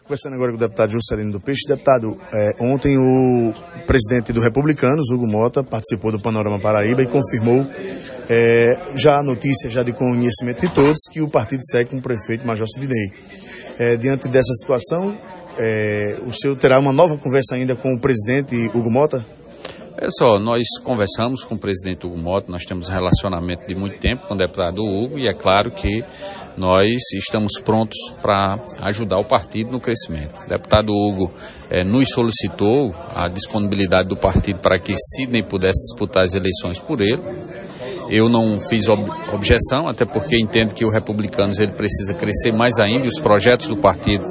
Conversando agora com o deputado Juscelino do Peixe. Deputado, ontem o presidente do Republicanos, Hugo Mota, participou do Panorama Paraíba e confirmou já a notícia, já de conhecimento de todos, que o partido segue com o prefeito Major Sidney. Diante dessa situação, o senhor terá uma nova conversa ainda com o presidente Hugo Mota? É só, nós conversamos com o presidente Hugo Mota, nós temos um relacionamento de muito tempo com o deputado Hugo e é claro que nós estamos prontos para ajudar o partido no crescimento. O deputado Hugo nos solicitou a disponibilidade do partido para que Sidney pudesse disputar as eleições por ele. Eu não fiz objeção, até porque entendo que o Republicanos ele precisa crescer mais ainda e os projetos do partido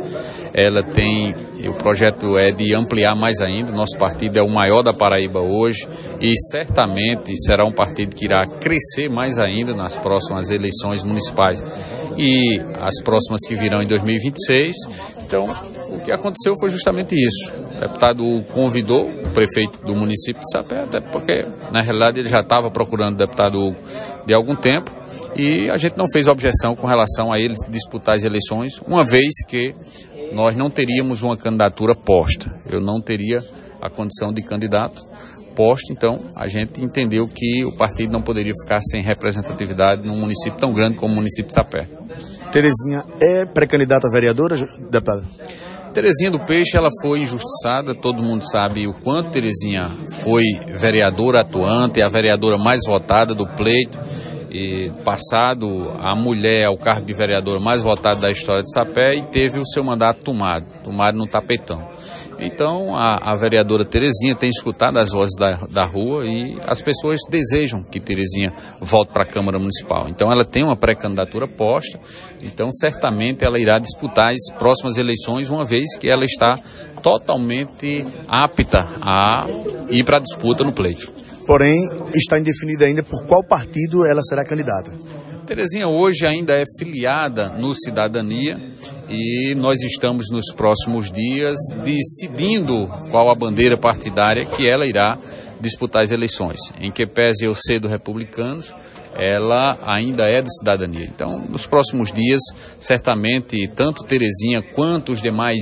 o projeto é de ampliar mais ainda. O nosso partido é o maior da Paraíba hoje e certamente será um partido que irá crescer mais ainda nas próximas eleições municipais e as próximas que virão em 2026. Então, o que aconteceu foi justamente isso. O deputado convidou o prefeito do município de Sapé, até porque, na realidade, ele já estava procurando o deputado Hugo de algum tempo e a gente não fez objeção com relação a ele disputar as eleições, uma vez que nós não teríamos uma candidatura posta. Eu não teria a condição de candidato posto, então a gente entendeu que o partido não poderia ficar sem representatividade num município tão grande como o município de Sapé. Terezinha é pré-candidata a vereadora, deputada? Terezinha do Peixe, ela foi injustiçada, todo mundo sabe o quanto Terezinha foi vereadora atuante, a vereadora mais votada do pleito, e passado a mulher ao cargo de vereadora mais votada da história de Sapé e teve o seu mandato tomado no tapetão. Então a vereadora Terezinha tem escutado as vozes da rua e as pessoas desejam que Terezinha volte para a Câmara Municipal. Então ela tem uma pré-candidatura posta, então certamente ela irá disputar as próximas eleições, uma vez que ela está totalmente apta a ir para a disputa no pleito. Porém, está indefinida ainda por qual partido ela será candidata. Terezinha hoje ainda é filiada no Cidadania e nós estamos nos próximos dias decidindo qual a bandeira partidária que ela irá disputar as eleições. Em que pese eu ser do Republicanos, ela ainda é do Cidadania. Então, nos próximos dias, certamente, tanto Terezinha quanto os demais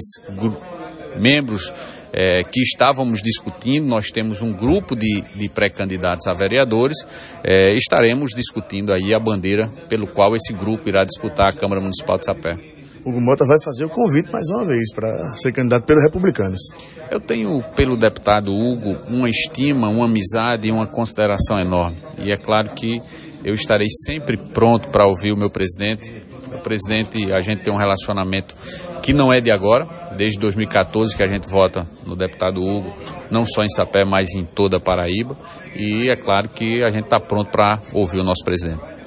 membros que estávamos discutindo, nós temos um grupo de pré-candidatos a vereadores, estaremos discutindo aí a bandeira pelo qual esse grupo irá disputar a Câmara Municipal de Sapé. Hugo Mota vai fazer o convite mais uma vez para ser candidato pelo Republicanos. Eu tenho pelo deputado Hugo uma estima, uma amizade e uma consideração enorme. E é claro que eu estarei sempre pronto para ouvir o meu presidente. O presidente, a gente tem um relacionamento que não é de agora, desde 2014 que a gente vota no deputado Hugo, não só em Sapé, mas em toda a Paraíba. E é claro que a gente está pronto para ouvir o nosso presidente.